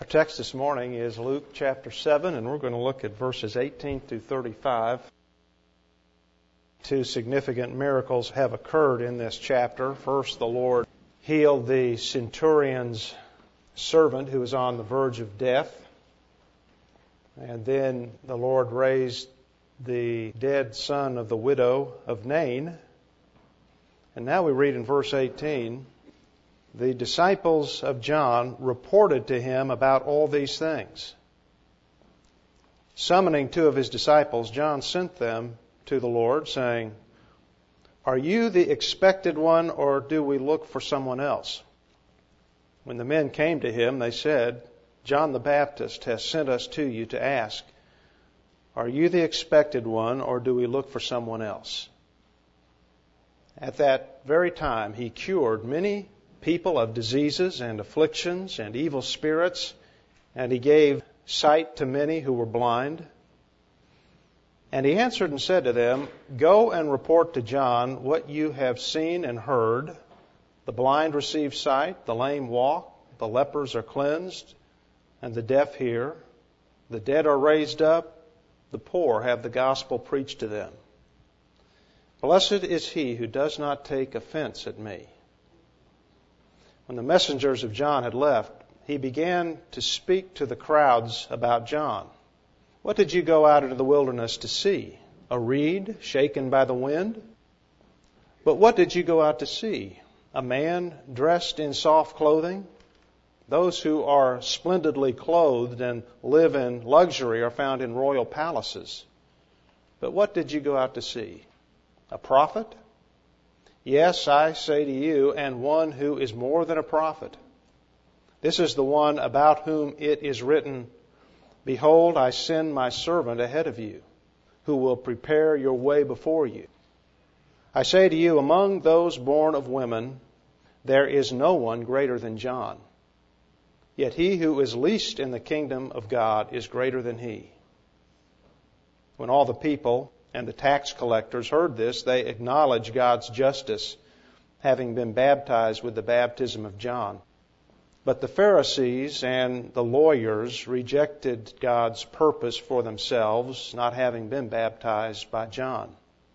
text this morning is Luke chapter 7, and we're going to look at verses 18 through 35. Two significant miracles have occurred in this chapter. First, the Lord healed the centurion's servant who was on the verge of death. And then the Lord raised the dead son of the widow of Nain. And now we read in verse 18, the disciples of John reported to him about all these things. Summoning two of his disciples, John sent them to the Lord, saying, "Are you the expected one, or do we look for someone else?" When the men came to him, they said, "John the Baptist has sent us to you to ask, 'Are you the expected one, or do we look for someone else?'" At that very time he cured many people of diseases and afflictions and evil spirits, and he gave sight to many who were blind. And he answered and said to them, "Go and report to John what you have seen and heard. The blind receive sight, the lame walk, the lepers are cleansed, and the deaf hear. The dead are raised up, the poor have the gospel preached to them. Blessed is he who does not take offense at me." When the messengers of John had left, he began to speak to the crowds about John. "What did you go out into the wilderness to see? A reed shaken by the wind? But what did you go out to see? A man dressed in soft clothing? Those who are splendidly clothed and live in luxury are found in royal palaces. But what did you go out to see? A prophet? Yes, I say to you, and one who is more than a prophet. This is the one about whom it is written, 'Behold, I send my servant ahead of you, who will prepare your way before you.' I say to you, among those born of women, there is no one greater than John. Yet he who is least in the kingdom of God is greater than he." When all the people and the tax collectors heard this, they acknowledged God's justice, having been baptized with the baptism of John. But the Pharisees and the lawyers rejected God's purpose for themselves, not having been baptized by John.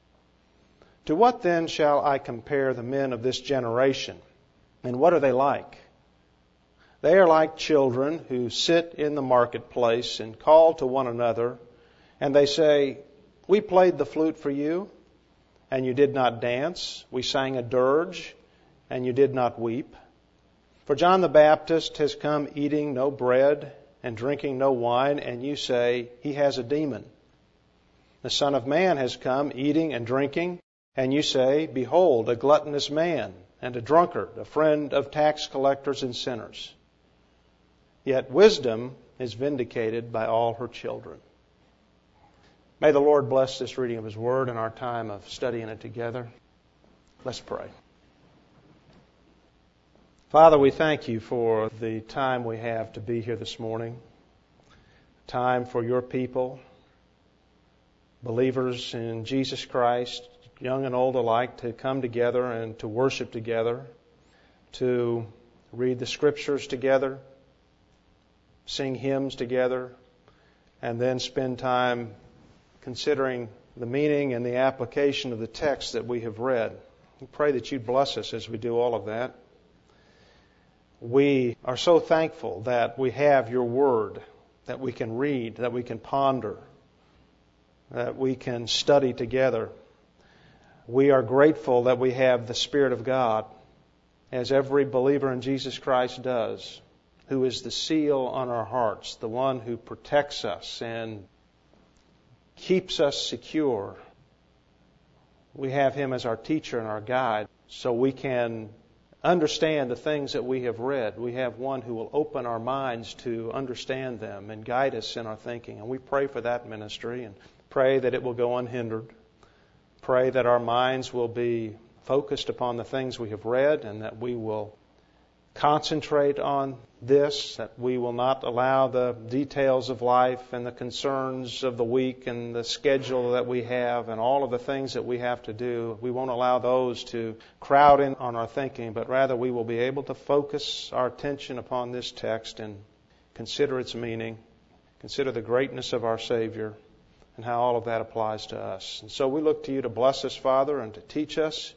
"To what then shall I compare the men of this generation? And what are they like? They are like children who sit in the marketplace and call to one another, and they say, 'We played the flute for you, and you did not dance. We sang a dirge, and you did not weep. For John the Baptist has come eating no bread and drinking no wine, and you say, he has a demon. The Son of Man has come eating and drinking, and you say, behold, a gluttonous man and a drunkard, a friend of tax collectors and sinners. Yet wisdom is vindicated by all her children.'" May the Lord bless this reading of His Word and our time of studying it together. Let's pray. Father, we thank You for the time we have to be here this morning. Time for Your people, believers in Jesus Christ, young and old alike, to come together and to worship together, to read the Scriptures together, sing hymns together, and then spend time considering the meaning and the application of the text that we have read. We pray that You'd bless us as we do all of that. We are so thankful that we have Your Word, that we can read, that we can ponder, that we can study together. We are grateful that we have the Spirit of God, as every believer in Jesus Christ does, who is the seal on our hearts, the one who protects us and keeps us secure. We have Him as our teacher and our guide, so we can understand the things that we have read. We have one who will open our minds to understand them and guide us in our thinking. And we pray for that ministry and pray that it will go unhindered. Pray that our minds will be focused upon the things we have read and that we will concentrate on this, that we will not allow the details of life and the concerns of the week and the schedule that we have and all of the things that we have to do. We won't allow those to crowd in on our thinking, but rather we will be able to focus our attention upon this text and consider its meaning, consider the greatness of our Savior, and how all of that applies to us. And so we look to you to bless us, Father, and to teach us,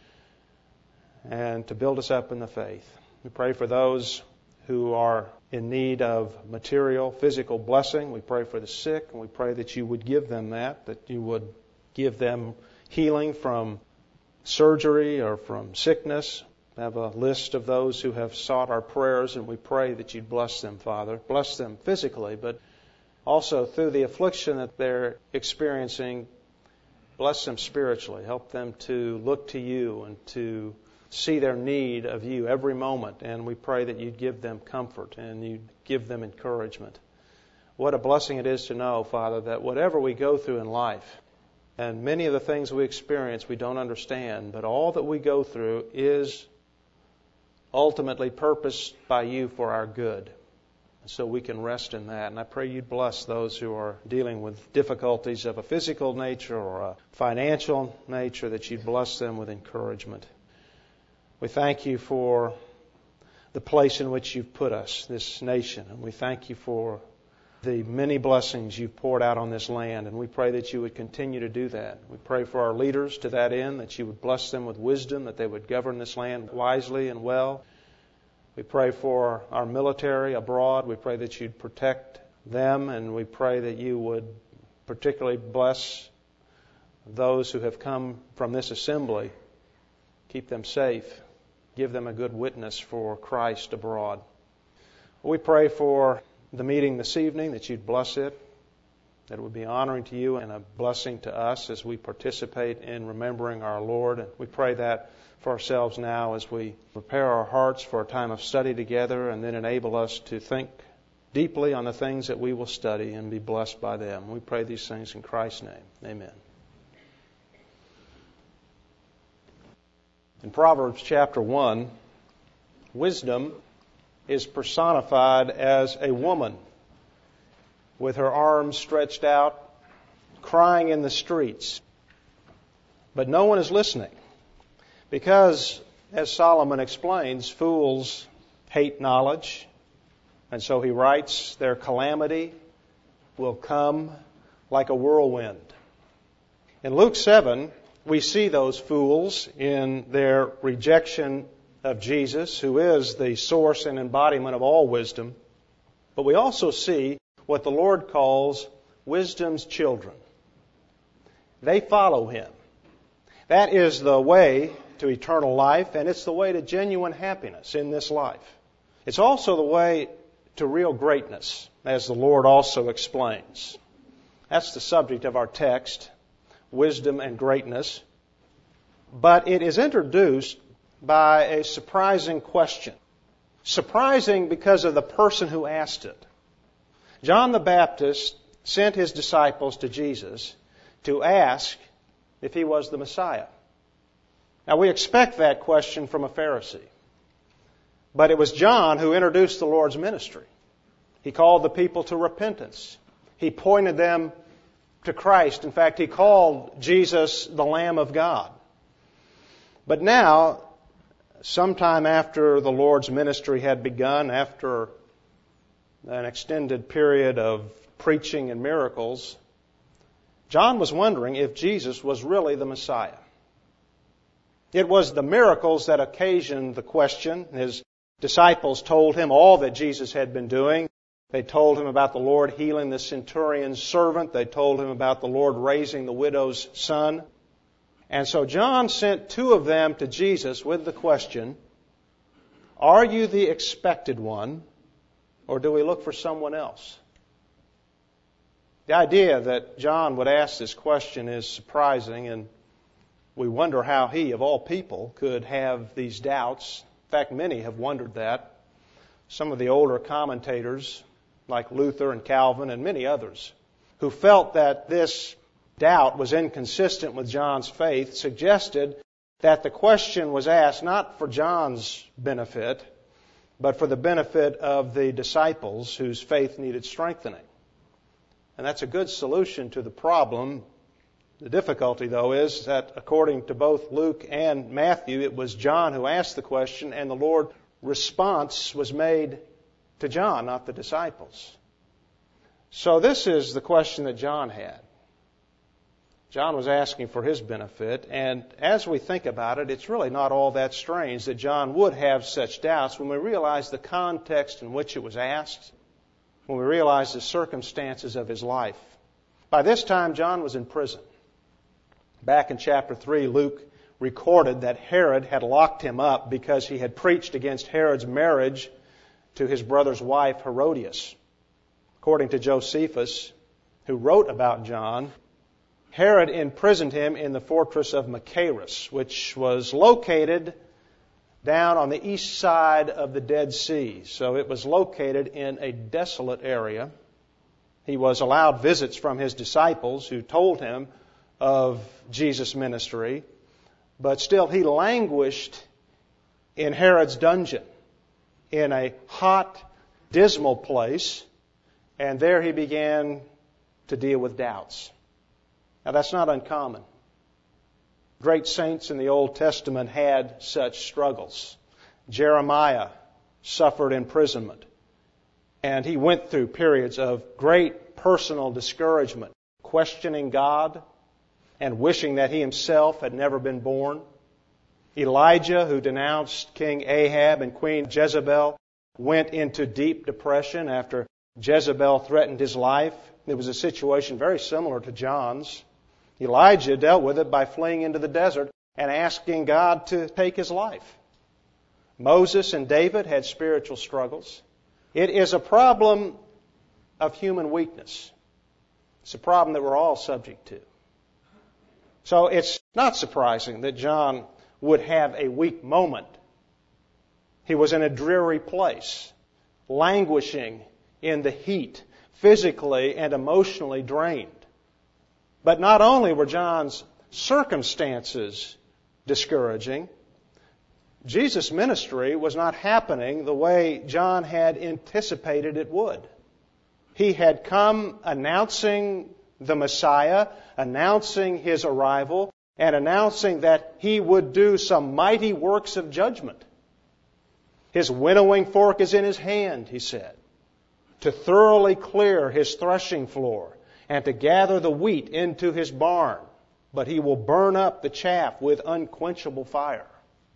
and to build us up in the faith. We pray for those who are in need of material, physical blessing. We pray for the sick, and we pray that you would give them that you would give them healing from surgery or from sickness. We have a list of those who have sought our prayers, and we pray that you'd bless them, Father. Bless them physically, but also through the affliction that they're experiencing, bless them spiritually. Help them to look to you and to see their need of you every moment. And we pray that you'd give them comfort and you'd give them encouragement. What a blessing it is to know, Father, that whatever we go through in life, and many of the things we experience we don't understand, but all that we go through is ultimately purposed by you for our good. So we can rest in that. And I pray you'd bless those who are dealing with difficulties of a physical nature or a financial nature, that you'd bless them with encouragement. We thank you for the place in which you've put us, this nation. And we thank you for the many blessings you've poured out on this land. And we pray that you would continue to do that. We pray for our leaders to that end, that you would bless them with wisdom, that they would govern this land wisely and well. We pray for our military abroad. We pray that you'd protect them, and we pray that you would particularly bless those who have come from this assembly. Keep them safe. Give them a good witness for Christ abroad. We pray for the meeting this evening, that you'd bless it, that it would be honoring to you and a blessing to us as we participate in remembering our Lord. And we pray that for ourselves now as we prepare our hearts for a time of study together, and then enable us to think deeply on the things that we will study and be blessed by them. We pray these things in Christ's name. Amen. In Proverbs chapter 1, wisdom is personified as a woman with her arms stretched out, crying in the streets. But no one is listening. Because, as Solomon explains, fools hate knowledge. And so he writes, their calamity will come like a whirlwind. In Luke 7, we see those fools in their rejection of Jesus, who is the source and embodiment of all wisdom. But we also see what the Lord calls wisdom's children. They follow him. That is the way to eternal life, and it's the way to genuine happiness in this life. It's also the way to real greatness, as the Lord also explains. That's the subject of our text, wisdom and greatness. But it is introduced by a surprising question. Surprising because of the person who asked it. John the Baptist sent his disciples to Jesus to ask if he was the Messiah. Now, we expect that question from a Pharisee. But it was John who introduced the Lord's ministry. He called the people to repentance. He pointed them to Christ. In fact, he called Jesus the Lamb of God. But now, sometime after the Lord's ministry had begun, after an extended period of preaching and miracles, John was wondering if Jesus was really the Messiah. It was the miracles that occasioned the question. His disciples told him all that Jesus had been doing. They told him about the Lord healing the centurion's servant. They told him about the Lord raising the widow's son. And so John sent two of them to Jesus with the question, are you the expected one, or do we look for someone else? The idea that John would ask this question is surprising, and we wonder how he, of all people, could have these doubts. In fact, many have wondered that. Some of the older commentators, like Luther and Calvin and many others, who felt that this doubt was inconsistent with John's faith, suggested that the question was asked not for John's benefit, but for the benefit of the disciples whose faith needed strengthening. And that's a good solution to the problem. The difficulty, though, is that according to both Luke and Matthew, it was John who asked the question, and the Lord's response was made to John, not the disciples. So this is the question that John had. John was asking for his benefit, and as we think about it, it's really not all that strange that John would have such doubts when we realize the context in which it was asked, when we realize the circumstances of his life. By this time, John was in prison. Back in chapter 3, Luke recorded that Herod had locked him up because he had preached against Herod's marriage to his brother's wife, Herodias. According to Josephus, who wrote about John, Herod imprisoned him in the fortress of Machaerus, which was located down on the east side of the Dead Sea. So it was located in a desolate area. He was allowed visits from his disciples who told him of Jesus' ministry, but still he languished in Herod's dungeon in a hot, dismal place, and there he began to deal with doubts. Now that's not uncommon. Great saints in the Old Testament had such struggles. Jeremiah suffered imprisonment, and he went through periods of great personal discouragement, questioning God and wishing that he himself had never been born. Elijah, who denounced King Ahab and Queen Jezebel, went into deep depression after Jezebel threatened his life. It was a situation very similar to John's. Elijah dealt with it by fleeing into the desert and asking God to take his life. Moses and David had spiritual struggles. It is a problem of human weakness. It's a problem that we're all subject to. So it's not surprising that John would have a weak moment. He was in a dreary place, languishing in the heat, physically and emotionally drained. But not only were John's circumstances discouraging, Jesus' ministry was not happening the way John had anticipated it would. He had come announcing the Messiah, announcing his arrival, and announcing that he would do some mighty works of judgment. His winnowing fork is in his hand, he said, to thoroughly clear his threshing floor and to gather the wheat into his barn, but he will burn up the chaff with unquenchable fire.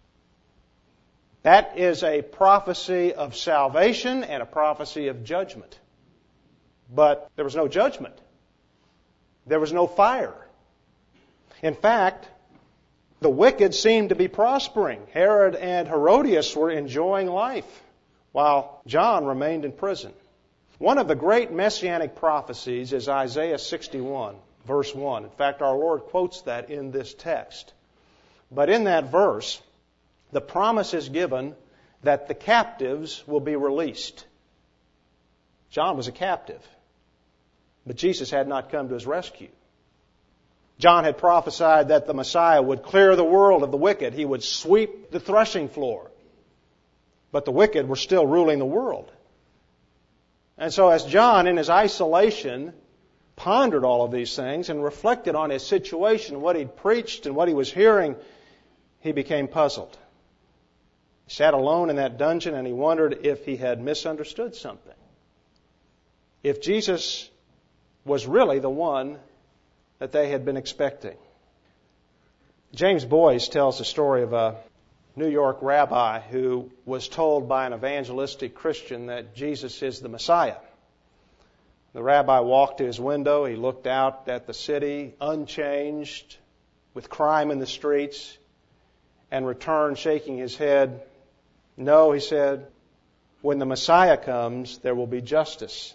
That is a prophecy of salvation and a prophecy of judgment. But there was no judgment. There was no fire. In fact, the wicked seemed to be prospering. Herod and Herodias were enjoying life, while John remained in prison. One of the great messianic prophecies is Isaiah 61, verse 1. In fact, our Lord quotes that in this text. But in that verse, the promise is given that the captives will be released. John was a captive, but Jesus had not come to his rescue. John had prophesied that the Messiah would clear the world of the wicked. He would sweep the threshing floor. But the wicked were still ruling the world. And so as John, in his isolation, pondered all of these things and reflected on his situation, what he'd preached and what he was hearing, he became puzzled. He sat alone in that dungeon and he wondered if he had misunderstood something. If Jesus was really the one that they had been expecting. James Boyce tells the story of a New York rabbi who was told by an evangelistic Christian that Jesus is the Messiah. The rabbi walked to his window. He looked out at the city, unchanged, with crime in the streets, and returned shaking his head. No, he said, when the Messiah comes, there will be justice.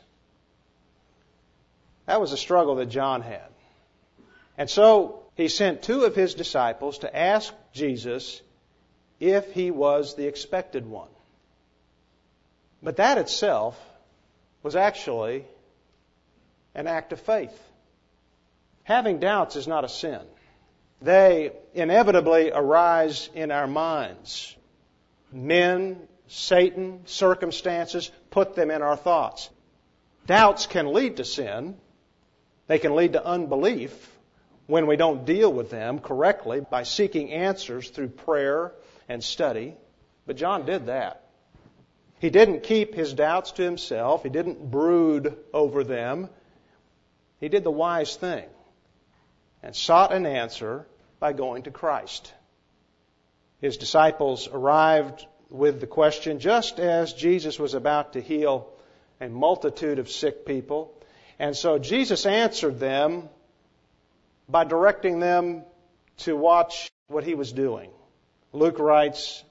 That was a struggle that John had. And so he sent two of his disciples to ask Jesus if he was the expected one. But that itself was actually an act of faith. Having doubts is not a sin. They inevitably arise in our minds. Men, Satan, circumstances put them in our thoughts. Doubts can lead to sin. They can lead to unbelief when we don't deal with them correctly by seeking answers through prayer and study. But John did that. He didn't keep his doubts to himself. He didn't brood over them. He did the wise thing and sought an answer by going to Christ. His disciples arrived with the question just as Jesus was about to heal a multitude of sick people. And so Jesus answered them by directing them to watch what he was doing. Luke writes,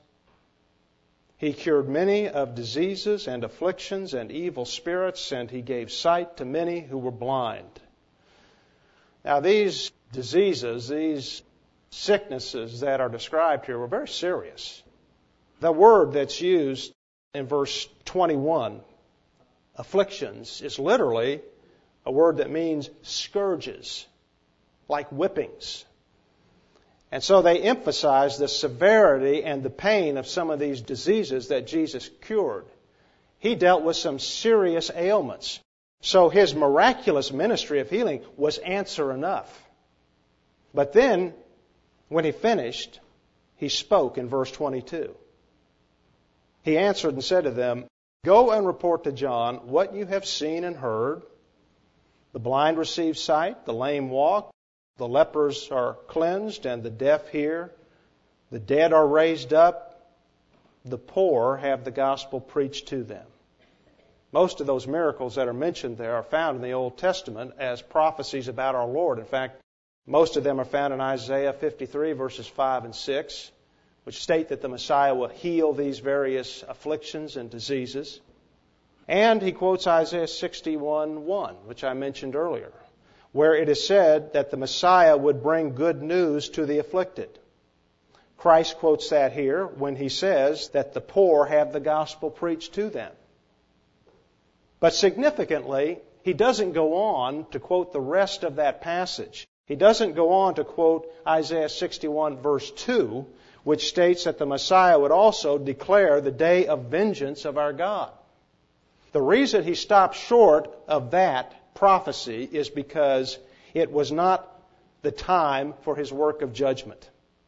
He cured many of diseases and afflictions and evil spirits, and he gave sight to many who were blind. Now these diseases, these sicknesses that are described here were very serious. The word that's used in verse 21, afflictions, is literally a word that means scourges, like whippings. And so they emphasize the severity and the pain of some of these diseases that Jesus cured. He dealt with some serious ailments. So his miraculous ministry of healing was answer enough. But then, when he finished, he spoke in verse 22. He answered and said to them, Go and report to John what you have seen and heard. The blind receive sight, the lame walk, the lepers are cleansed, and the deaf hear. The dead are raised up. The poor have the gospel preached to them. Most of those miracles that are mentioned there are found in the Old Testament as prophecies about our Lord. In fact, most of them are found in Isaiah 53, verses 5 and 6, which state that the Messiah will heal these various afflictions and diseases. And he quotes Isaiah 61:1, which I mentioned earlier, where it is said that the Messiah would bring good news to the afflicted. Christ quotes that here when he says that the poor have the gospel preached to them. But significantly, he doesn't go on to quote the rest of that passage. He doesn't go on to quote Isaiah 61 verse 2, which states that the Messiah would also declare the day of vengeance of our God. The reason he stopped short of that prophecy is because it was not the time for his work of judgment.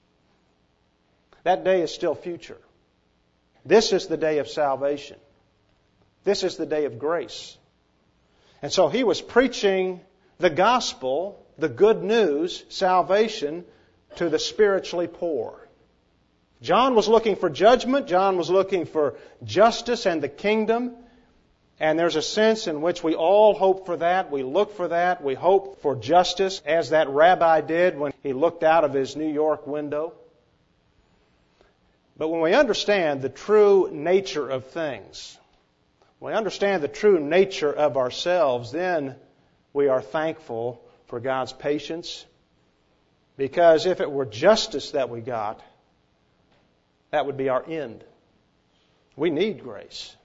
That day is still future. This is the day of salvation. This is the day of grace. And so he was preaching the gospel, the good news, salvation, to the spiritually poor. John was looking for judgment. John was looking for justice and the kingdom. And there's a sense in which we all hope for that. We look for that. We hope for justice, as that rabbi did when he looked out of his New York window. But when we understand the true nature of things, when we understand the true nature of ourselves, then we are thankful for God's patience. Because if it were justice that we got, that would be our end. We need grace.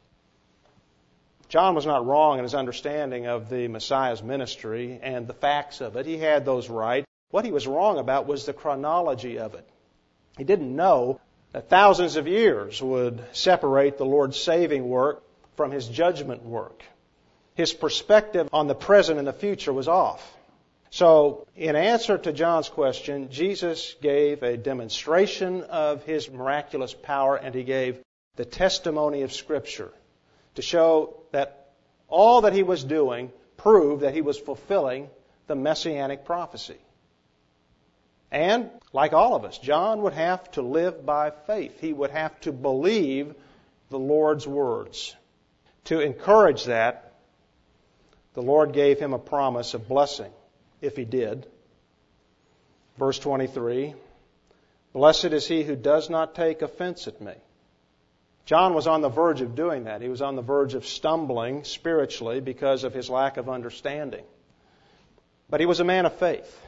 John was not wrong in his understanding of the Messiah's ministry and the facts of it. He had those right. What he was wrong about was the chronology of it. He didn't know that thousands of years would separate the Lord's saving work from his judgment work. His perspective on the present and the future was off. So, in answer to John's question, Jesus gave a demonstration of his miraculous power, and he gave the testimony of Scripture to show that all that he was doing proved that he was fulfilling the messianic prophecy. And, like all of us, John would have to live by faith. He would have to believe the Lord's words. To encourage that, the Lord gave him a promise of blessing, if he did. Verse 23, Blessed is he who does not take offense at me. John was on the verge of doing that. He was on the verge of stumbling spiritually because of his lack of understanding. But he was a man of faith.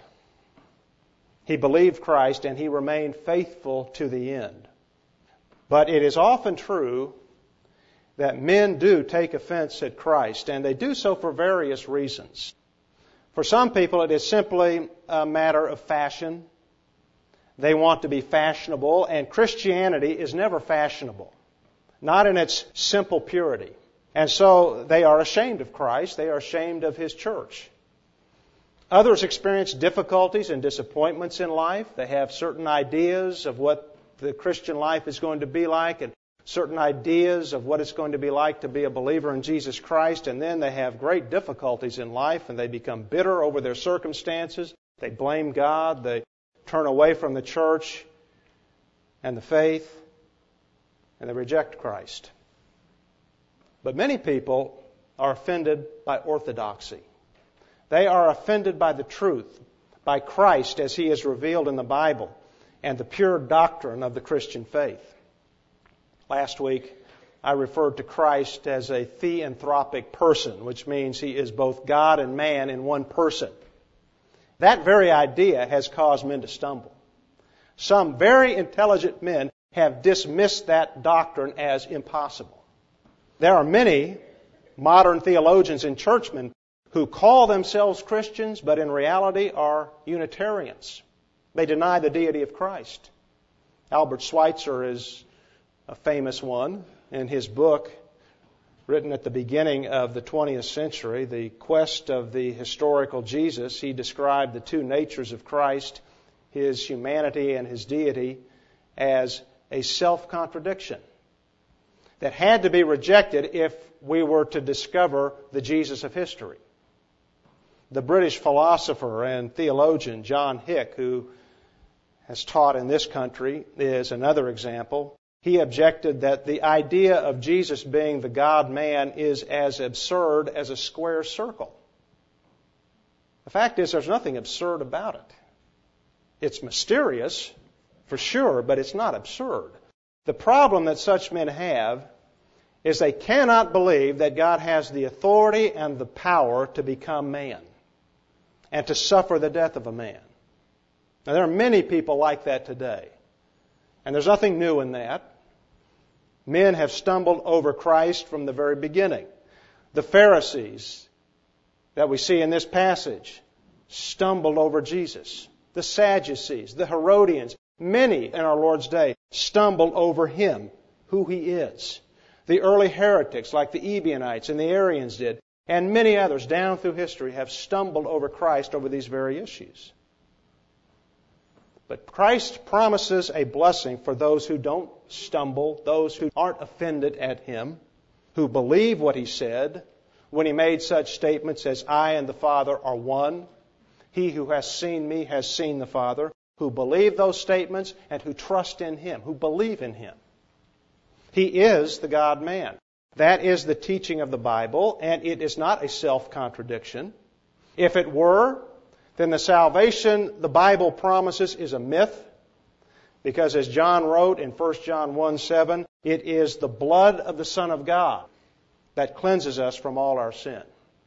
He believed Christ and he remained faithful to the end. But it is often true that men do take offense at Christ, and they do so for various reasons. For some people, it is simply a matter of fashion. They want to be fashionable, and Christianity is never fashionable, not in its simple purity. And so they are ashamed of Christ. They are ashamed of His church. Others experience difficulties and disappointments in life. They have certain ideas of what the Christian life is going to be like, and certain ideas of what it's going to be like to be a believer in Jesus Christ, and then they have great difficulties in life and they become bitter over their circumstances. They blame God, they turn away from the church and the faith, and they reject Christ. But many people are offended by orthodoxy. They are offended by the truth, by Christ as He is revealed in the Bible, and the pure doctrine of the Christian faith. Last week, I referred to Christ as a theanthropic person, which means He is both God and man in one person. That very idea has caused men to stumble. Some very intelligent men have dismissed that doctrine as impossible. There are many modern theologians and churchmen who call themselves Christians, but in reality are Unitarians. They deny the deity of Christ. Albert Schweitzer is a famous one. In his book, written at the beginning of the 20th century, The Quest of the Historical Jesus, he described the two natures of Christ, His humanity and His deity, as a self-contradiction that had to be rejected if we were to discover the Jesus of history. The British philosopher and theologian John Hick, who has taught in this country, is another example. He objected that the idea of Jesus being the God-man is as absurd as a square circle. The fact is, there's nothing absurd about it. It's mysterious, for sure, but it's not absurd. The problem that such men have is they cannot believe that God has the authority and the power to become man and to suffer the death of a man. Now, there are many people like that today, and there's nothing new in that. Men have stumbled over Christ from the very beginning. The Pharisees that we see in this passage stumbled over Jesus. The Sadducees, the Herodians, many in our Lord's day stumbled over Him, who He is. The early heretics like the Ebionites and the Arians did, and many others down through history have stumbled over Christ over these very issues. But Christ promises a blessing for those who don't stumble, those who aren't offended at Him, who believe what He said when He made such statements as, I and the Father are one. He who has seen me has seen the Father, who believe those statements and who trust in Him, who believe in Him. He is the God-man. That is the teaching of the Bible, and it is not a self-contradiction. If it were, then the salvation the Bible promises is a myth, because as John wrote in 1 John 1:7, it is the blood of the Son of God that cleanses us from all our sin.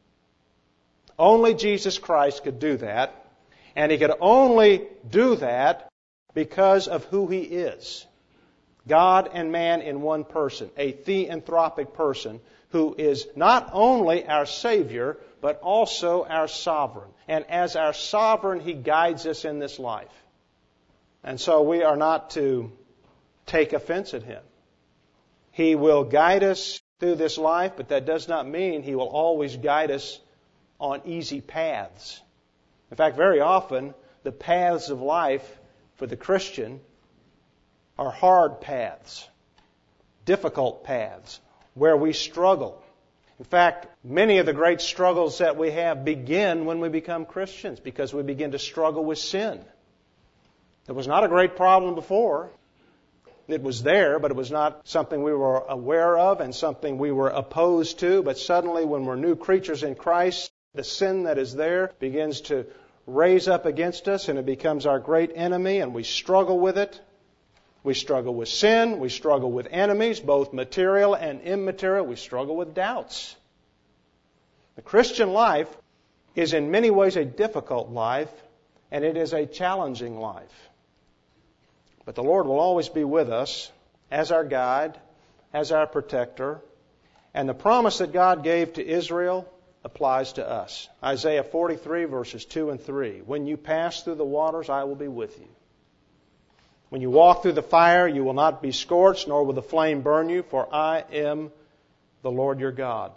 Only Jesus Christ could do that, and He could only do that because of who He is. God and man in one person, a theanthropic person who is not only our Savior, but also our sovereign. And as our sovereign, He guides us in this life. And so we are not to take offense at Him. He will guide us through this life, but that does not mean He will always guide us on easy paths. In fact, very often, the paths of life for the Christian are hard paths, difficult paths, where we struggle. In fact, many of the great struggles that we have begin when we become Christians, because we begin to struggle with sin. It was not a great problem before. It was there, but it was not something we were aware of and something we were opposed to. But suddenly, when we're new creatures in Christ, the sin that is there begins to raise up against us, and it becomes our great enemy, and we struggle with it. We struggle with sin. We struggle with enemies, both material and immaterial. We struggle with doubts. The Christian life is in many ways a difficult life, and it is a challenging life. But the Lord will always be with us as our guide, as our protector. And the promise that God gave to Israel applies to us. Isaiah 43, verses 2 and 3. When you pass through the waters, I will be with you. When you walk through the fire, you will not be scorched, nor will the flame burn you, for I am the Lord your God.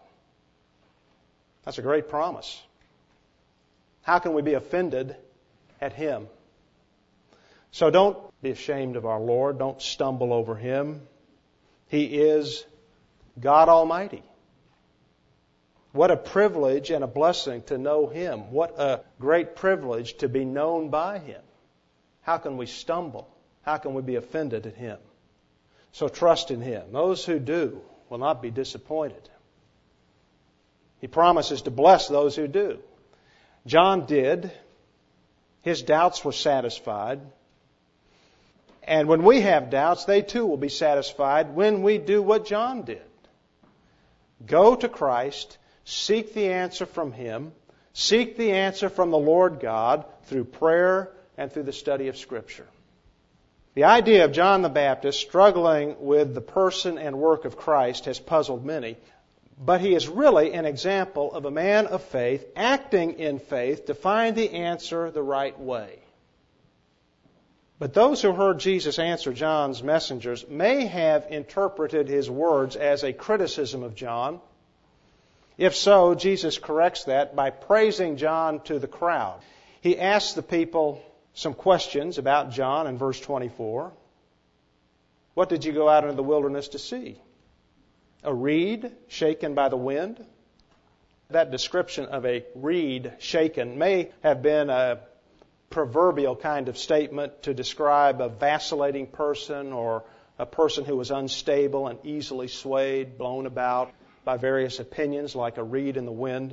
That's a great promise. How can we be offended at Him? So don't be ashamed of our Lord. Don't stumble over Him. He is God Almighty. What a privilege and a blessing to know Him. What a great privilege to be known by Him. How can we stumble? How can we be offended at Him? So trust in Him. Those who do will not be disappointed. He promises to bless those who do. John did. His doubts were satisfied. And when we have doubts, they too will be satisfied when we do what John did. Go to Christ, seek the answer from Him, seek the answer from the Lord God through prayer and through the study of Scripture. The idea of John the Baptist struggling with the person and work of Christ has puzzled many, but he is really an example of a man of faith acting in faith to find the answer the right way. But those who heard Jesus answer John's messengers may have interpreted his words as a criticism of John. If so, Jesus corrects that by praising John to the crowd. He asks the people some questions about John in verse 24. What did you go out into the wilderness to see? A reed shaken by the wind? That description of a reed shaken may have been a proverbial kind of statement to describe a vacillating person or a person who was unstable and easily swayed, blown about by various opinions like a reed in the wind.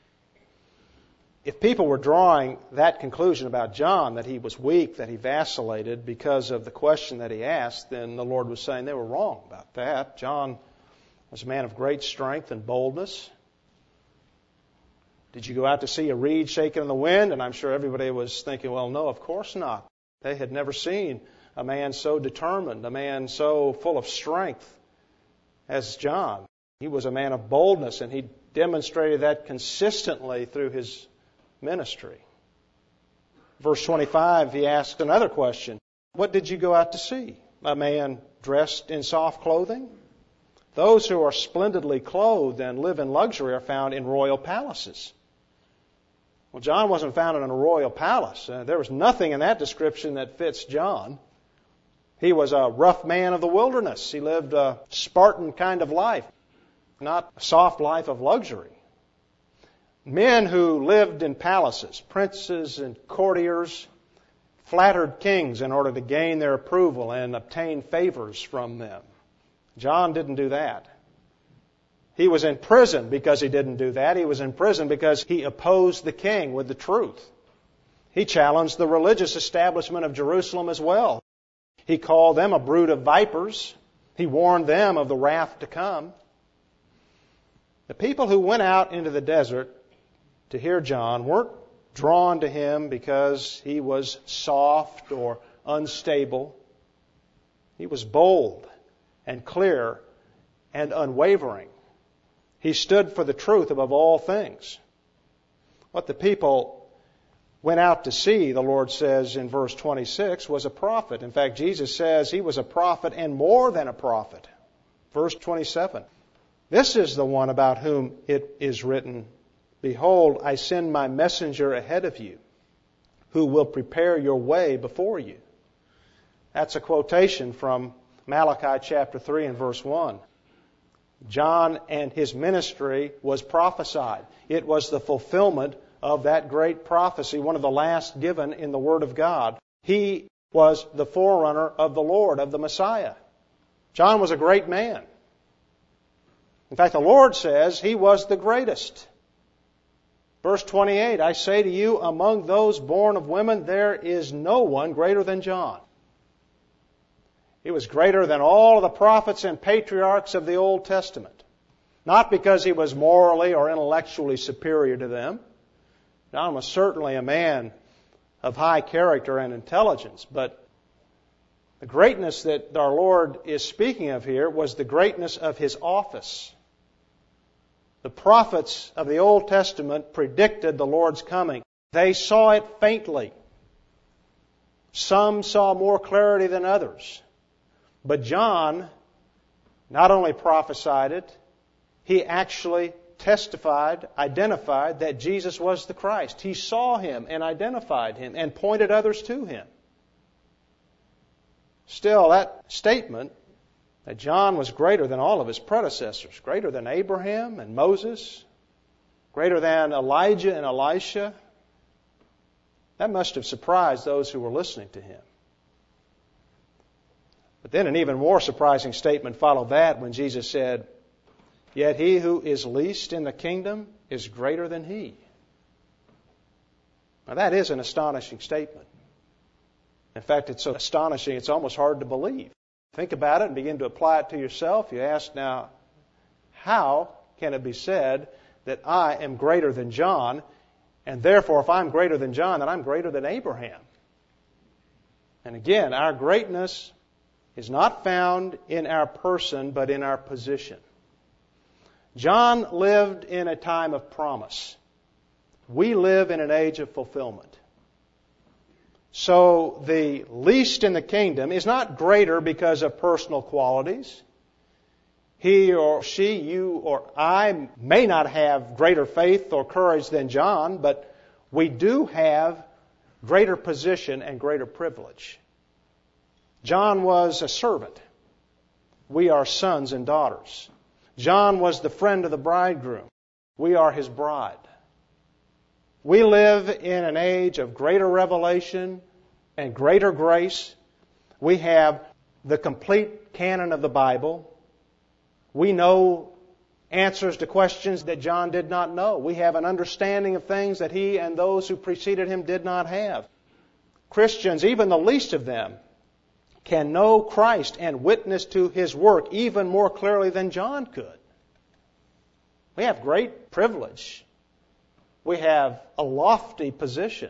If people were drawing that conclusion about John, that he was weak, that he vacillated because of the question that he asked, then the Lord was saying they were wrong about that. John was a man of great strength and boldness. Did you go out to see a reed shaken in the wind? And I'm sure everybody was thinking, well, no, of course not. They had never seen a man so determined, a man so full of strength as John. He was a man of boldness, and he demonstrated that consistently through his ministry. Verse 25, he asks another question. What did you go out to see? A man dressed in soft clothing? Those who are splendidly clothed and live in luxury are found in royal palaces. Well, John wasn't found in a royal palace. There was nothing in that description that fits John. He was a rough man of the wilderness. He lived a Spartan kind of life, not a soft life of luxury. Men who lived in palaces, princes and courtiers, flattered kings in order to gain their approval and obtain favors from them. John didn't do that. He was in prison because he didn't do that. He was in prison because he opposed the king with the truth. He challenged the religious establishment of Jerusalem as well. He called them a brood of vipers. He warned them of the wrath to come. The people who went out into the desert to hear John weren't drawn to him because he was soft or unstable. He was bold and clear and unwavering. He stood for the truth above all things. What the people went out to see, the Lord says in verse 26, was a prophet. In fact, Jesus says he was a prophet and more than a prophet. Verse 27, this is the one about whom it is written, behold, I send my messenger ahead of you, who will prepare your way before you. That's a quotation from Malachi chapter 3 and verse 1. John and his ministry was prophesied. It was the fulfillment of that great prophecy, one of the last given in the Word of God. He was the forerunner of the Lord, of the Messiah. John was a great man. In fact, the Lord says he was the greatest. Verse 28, I say to you, among those born of women, there is no one greater than John. He was greater than all of the prophets and patriarchs of the Old Testament. Not because he was morally or intellectually superior to them. John was certainly a man of high character and intelligence, but the greatness that our Lord is speaking of here was the greatness of his office. The prophets of the Old Testament predicted the Lord's coming. They saw it faintly. Some saw more clarity than others. But John not only prophesied it, he actually testified, identified that Jesus was the Christ. He saw him and identified him and pointed others to him. Still, that statement that John was greater than all of his predecessors, greater than Abraham and Moses, greater than Elijah and Elisha. That must have surprised those who were listening to him. But then an even more surprising statement followed that when Jesus said, "Yet he who is least in the kingdom is greater than he." Now that is an astonishing statement. In fact, it's so astonishing it's almost hard to believe. Think about it and begin to apply it to yourself. You ask now, how can it be said that I am greater than John, and therefore if I'm greater than John, then I'm greater than Abraham? And again, our greatness is not found in our person, but in our position. John lived in a time of promise. We live in an age of fulfillment. So the least in the kingdom is not greater because of personal qualities. He or she, you or I, may not have greater faith or courage than John, but we do have greater position and greater privilege. John was a servant. We are sons and daughters. John was the friend of the bridegroom. We are his bride. We live in an age of greater revelation and greater grace. We have the complete canon of the Bible. We know answers to questions that John did not know. We have an understanding of things that he and those who preceded him did not have. Christians, even the least of them, can know Christ and witness to his work even more clearly than John could. We have great privilege. We have a lofty position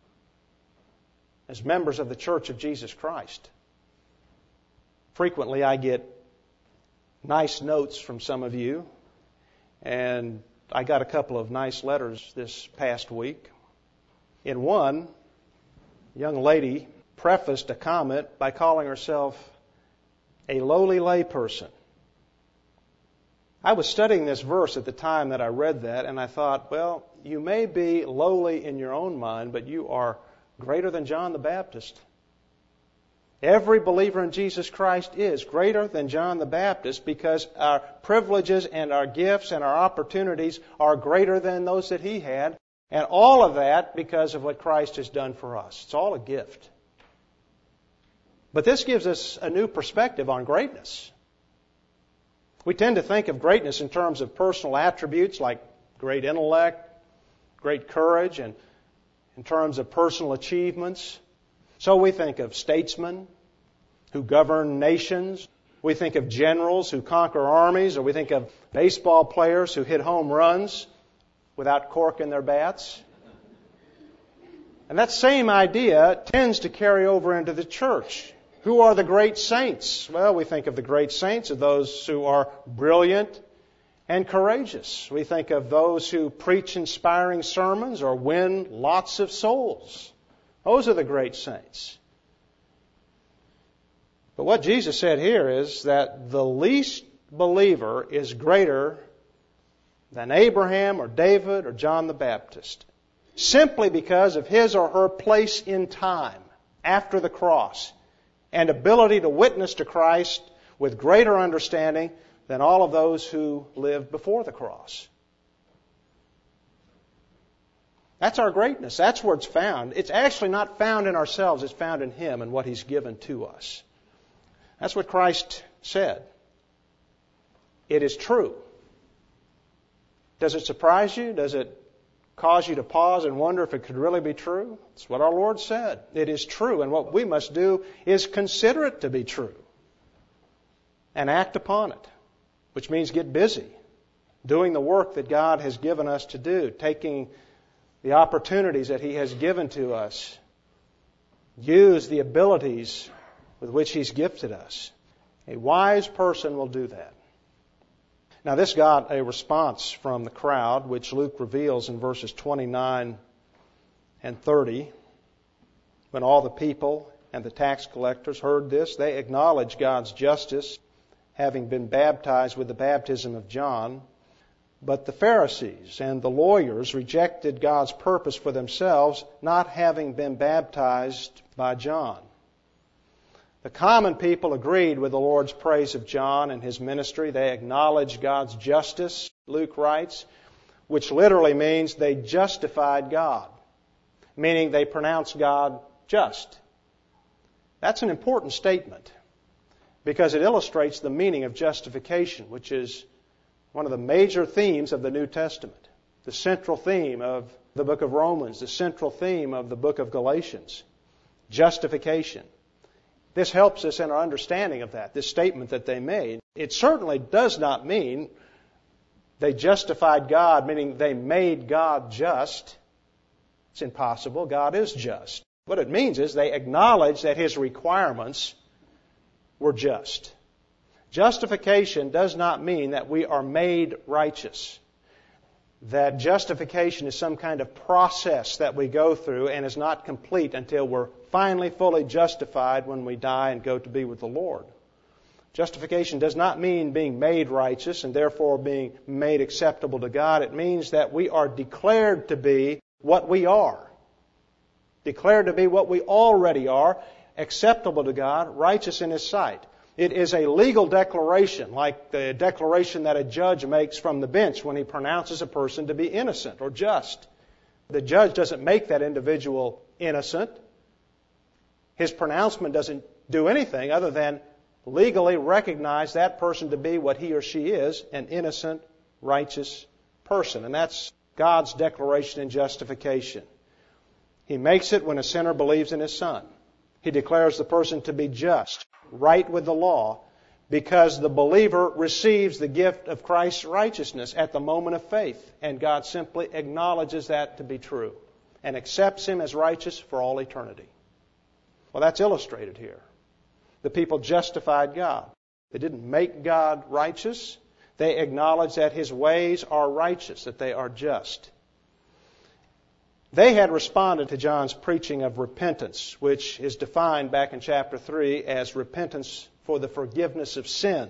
as members of the Church of Jesus Christ. Frequently I get nice notes from some of you, and I got a couple of nice letters this past week. In one, a young lady prefaced a comment by calling herself a lowly layperson. I was studying this verse at the time that I read that, and I thought, well, you may be lowly in your own mind, but you are greater than John the Baptist. Every believer in Jesus Christ is greater than John the Baptist because our privileges and our gifts and our opportunities are greater than those that he had, and all of that because of what Christ has done for us. It's all a gift. But this gives us a new perspective on greatness. We tend to think of greatness in terms of personal attributes like great intellect, great courage, and in terms of personal achievements. So we think of statesmen who govern nations. We think of generals who conquer armies, or we think of baseball players who hit home runs without cork in their bats. And that same idea tends to carry over into the church. Who are the great saints? Well, we think of the great saints as those who are brilliant and courageous. We think of those who preach inspiring sermons or win lots of souls. Those are the great saints. But what Jesus said here is that the least believer is greater than Abraham or David or John the Baptist, simply because of his or her place in time after the cross and ability to witness to Christ with greater understanding than all of those who lived before the cross. That's our greatness. That's where it's found. It's actually not found in ourselves. It's found in him and what he's given to us. That's what Christ said. It is true. Does it surprise you? Does it cause you to pause and wonder if it could really be true? It's what our Lord said. It is true, and what we must do is consider it to be true and act upon it, which means get busy, doing the work that God has given us to do, taking the opportunities that he has given to us, use the abilities with which he's gifted us. A wise person will do that. Now, this got a response from the crowd, which Luke reveals in verses 29 and 30. When all the people and the tax collectors heard this, they acknowledged God's justice, having been baptized with the baptism of John. But the Pharisees and the lawyers rejected God's purpose for themselves, not having been baptized by John. The common people agreed with the Lord's praise of John and his ministry. They acknowledged God's justice, Luke writes, which literally means they justified God, meaning they pronounced God just. That's an important statement because it illustrates the meaning of justification, which is one of the major themes of the New Testament, the central theme of the book of Romans, the central theme of the book of Galatians, justification. This helps us in our understanding of that, this statement that they made. It certainly does not mean they justified God, meaning they made God just. It's impossible. God is just. What it means is they acknowledge that His requirements were just. Justification does not mean that we are made righteous. That justification is some kind of process that we go through and is not complete until we're finally fully justified when we die and go to be with the Lord. Justification does not mean being made righteous and therefore being made acceptable to God. It means that we are declared to be what we are. Declared to be what we already are, acceptable to God, righteous in His sight. It is a legal declaration, like the declaration that a judge makes from the bench when he pronounces a person to be innocent or just. The judge doesn't make that individual innocent. His pronouncement doesn't do anything other than legally recognize that person to be what he or she is, an innocent, righteous person. And that's God's declaration in justification. He makes it when a sinner believes in His Son. He declares the person to be just, right with the law, because the believer receives the gift of Christ's righteousness at the moment of faith, and God simply acknowledges that to be true and accepts him as righteous for all eternity. Well, that's illustrated here. The people justified God. They didn't make God righteous. They acknowledged that His ways are righteous, that they are just. They had responded to John's preaching of repentance, which is defined back in chapter 3 as repentance for the forgiveness of sin.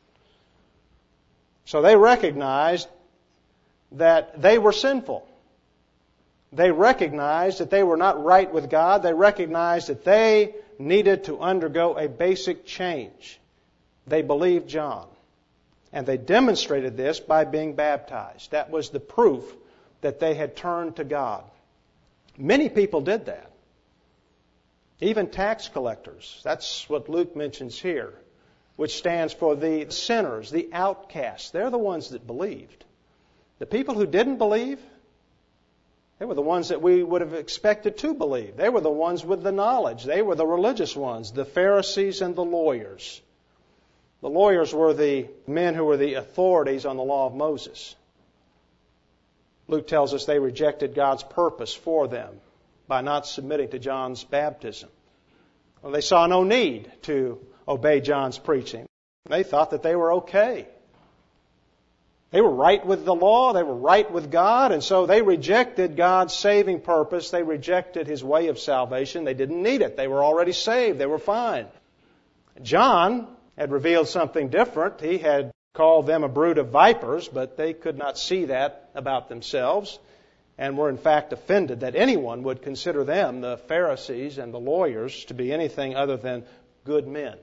So they recognized that they were sinful. They recognized that they were not right with God. They recognized that they needed to undergo a basic change. They believed John. And they demonstrated this by being baptized. That was the proof that they had turned to God. Many people did that. Even tax collectors. That's what Luke mentions here, which stands for the sinners, the outcasts. They're the ones that believed. The people who didn't believe, they were the ones that we would have expected to believe. They were the ones with the knowledge. They were the religious ones, the Pharisees and the lawyers. The lawyers were the men who were the authorities on the law of Moses. Luke tells us they rejected God's purpose for them by not submitting to John's baptism. Well, they saw no need to obey John's preaching. They thought that they were okay. They were right with the law, they were right with God, and so they rejected God's saving purpose. They rejected His way of salvation. They didn't need it. They were already saved. They were fine. John had revealed something different. He had called them a brood of vipers, but they could not see that about themselves and were in fact offended that anyone would consider them, the Pharisees and the lawyers, to be anything other than good men.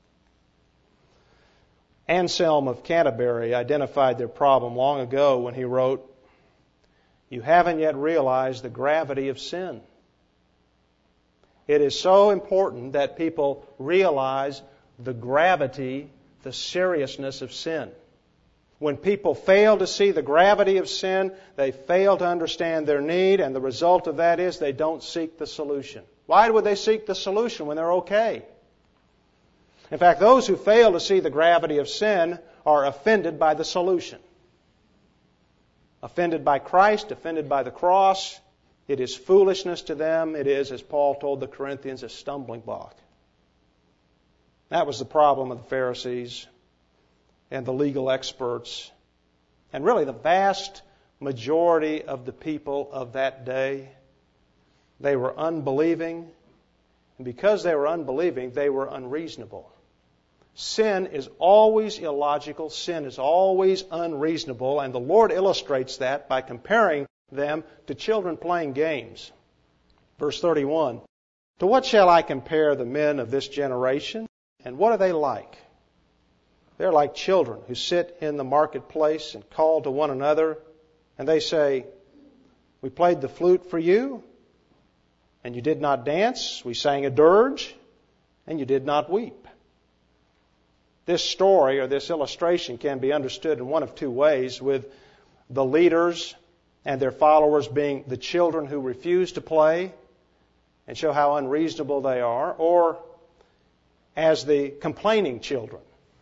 Anselm of Canterbury identified their problem long ago when he wrote, "You haven't yet realized the gravity of sin." It is so important that people realize the gravity, the seriousness of sin. When people fail to see the gravity of sin, they fail to understand their need, and the result of that is they don't seek the solution. Why would they seek the solution when they're okay? In fact, those who fail to see the gravity of sin are offended by the solution. Offended by Christ, offended by the cross. It is foolishness to them. It is, as Paul told the Corinthians, a stumbling block. That was the problem of the Pharisees and the legal experts, and really the vast majority of the people of that day. They were unbelieving, and because they were unbelieving, they were unreasonable. Sin is always illogical. Sin is always unreasonable, and the Lord illustrates that by comparing them to children playing games. Verse 31, To what shall I compare the men of this generation? And what are they like? They're like children who sit in the marketplace and call to one another, and they say, we played the flute for you, and you did not dance. We sang a dirge, and you did not weep. This story or this illustration can be understood in one of two ways, with the leaders and their followers being the children who refuse to play and show how unreasonable they are, or as the complaining children.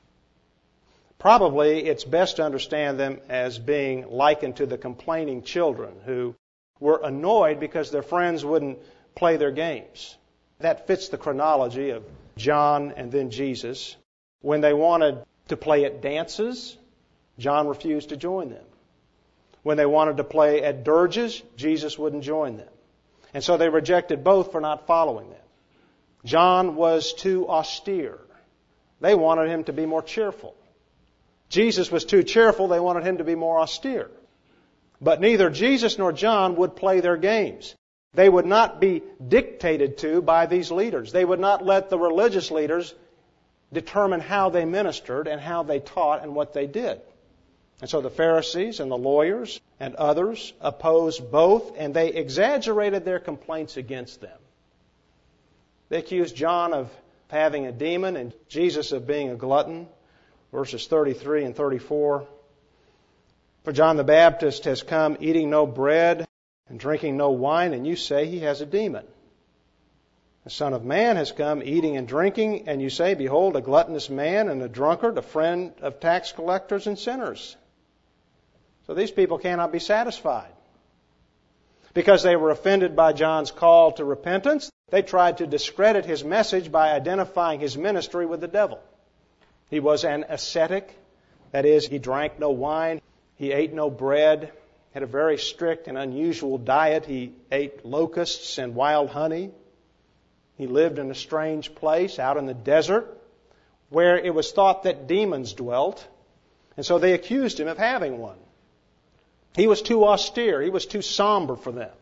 Probably it's best to understand them as being likened to the complaining children who were annoyed because their friends wouldn't play their games. That fits the chronology of John and then Jesus. When they wanted to play at dances, John refused to join them. When they wanted to play at dirges, Jesus wouldn't join them. And so they rejected both for not following them. John was too austere. They wanted him to be more cheerful. Jesus was too cheerful. They wanted him to be more austere. But neither Jesus nor John would play their games. They would not be dictated to by these leaders. They would not let the religious leaders determine how they ministered and how they taught and what they did. And so the Pharisees and the lawyers and others opposed both, and they exaggerated their complaints against them. They accused John of having a demon and Jesus of being a glutton. Verses 33 and 34. For John the Baptist has come eating no bread and drinking no wine, and you say he has a demon. The Son of Man has come eating and drinking, and you say, behold, a gluttonous man and a drunkard, a friend of tax collectors and sinners. So these people cannot be satisfied. Because they were offended by John's call to repentance, they tried to discredit his message by identifying his ministry with the devil. He was an ascetic. That is, he drank no wine. He ate no bread. Had a very strict and unusual diet. He ate locusts and wild honey. He lived in a strange place out in the desert where it was thought that demons dwelt. And so they accused him of having one. He was too austere. He was too somber for them.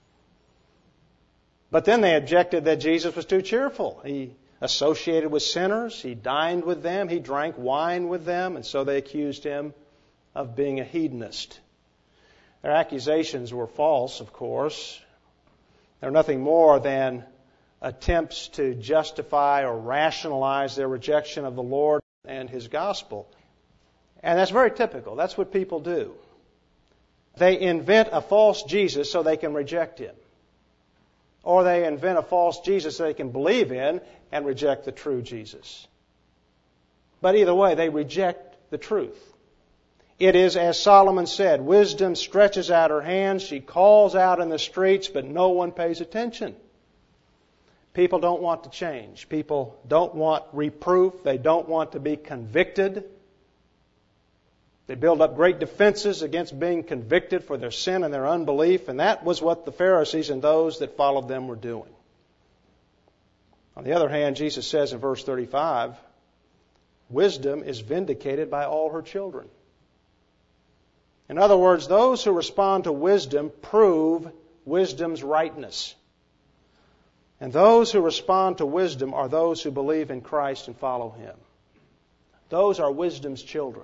But then they objected that Jesus was too cheerful. He associated with sinners. He dined with them. He drank wine with them. And so they accused him of being a hedonist. Their accusations were false, of course. They're nothing more than attempts to justify or rationalize their rejection of the Lord and His gospel. And that's very typical. That's what people do. They invent a false Jesus so they can reject Him. Or they invent a false Jesus so they can believe in and reject the true Jesus. But either way, they reject the truth. It is, as Solomon said, wisdom stretches out her hands, she calls out in the streets, but no one pays attention. People don't want to change. People don't want reproof. They don't want to be convicted. They build up great defenses against being convicted for their sin and their unbelief, and that was what the Pharisees and those that followed them were doing. On the other hand, Jesus says in verse 35, wisdom is vindicated by all her children. In other words, those who respond to wisdom prove wisdom's rightness. And those who respond to wisdom are those who believe in Christ and follow Him. Those are wisdom's children.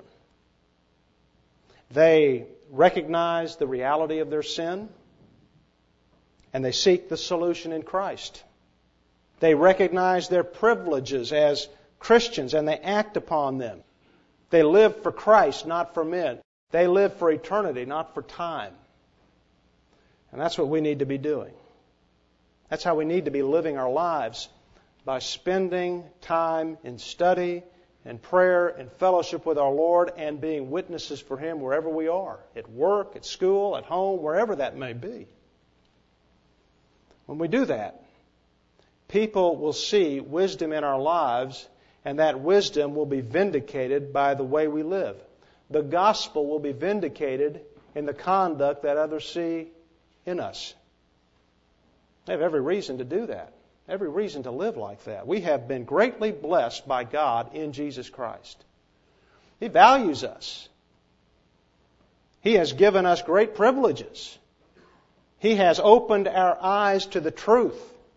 They recognize the reality of their sin, and they seek the solution in Christ. They recognize their privileges as Christians, and they act upon them. They live for Christ, not for men. They live for eternity, not for time. And that's what we need to be doing. That's how we need to be living our lives, by spending time in study and prayer and fellowship with our Lord and being witnesses for Him wherever we are, at work, at school, at home, wherever that may be. When we do that, people will see wisdom in our lives, and that wisdom will be vindicated by the way we live. The gospel will be vindicated in the conduct that others see in us. They have every reason to do that. Every reason to live like that. We have been greatly blessed by God in Jesus Christ. He values us. He has given us great privileges. He has opened our eyes to the truth.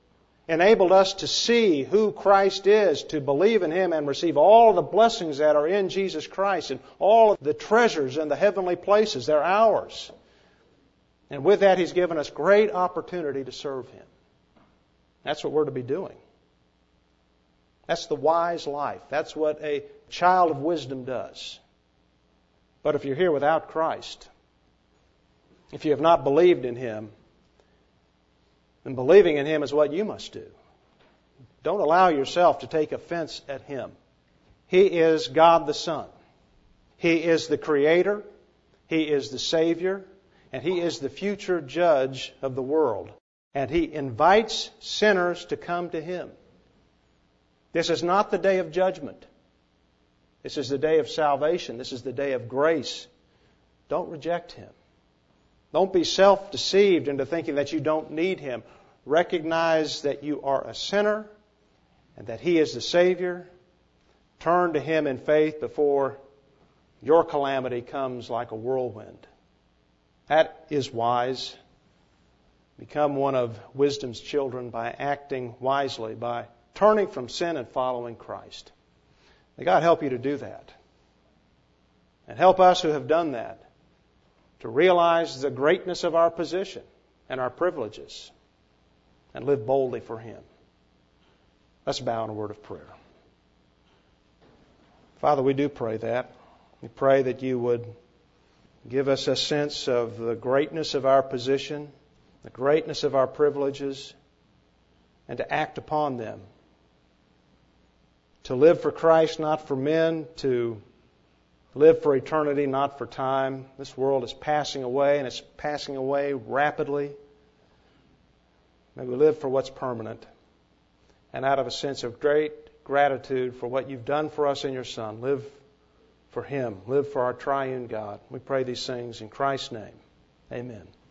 enabled us to see who Christ is, to believe in Him and receive all of the blessings that are in Jesus Christ and all of the treasures in the heavenly places. They're ours. And with that, He's given us great opportunity to serve Him. That's what we're to be doing. That's the wise life. That's what a child of wisdom does. But if you're here without Christ, if you have not believed in Him, then believing in Him is what you must do. Don't allow yourself to take offense at Him. He is God the Son. He is the Creator. He is the Savior. And He is the future judge of the world. And He invites sinners to come to Him. This is not the day of judgment. This is the day of salvation. This is the day of grace. Don't reject Him. Don't be self-deceived into thinking that you don't need Him. Recognize that you are a sinner and that He is the Savior. Turn to Him in faith before your calamity comes like a whirlwind. That is wise. Become one of wisdom's children by acting wisely, by turning from sin and following Christ. May God help you to do that. And help us who have done that to realize the greatness of our position and our privileges and live boldly for Him. Let's bow in a word of prayer. Father, we do pray that. We pray that You would give us a sense of the greatness of our position, the greatness of our privileges, and to act upon them. To live for Christ, not for men, to live for eternity, not for time. This world is passing away, and it's passing away rapidly. May we live for what's permanent, and out of a sense of great gratitude for what You've done for us in Your Son, live for Him, live for our triune God. We pray these things in Christ's name. Amen.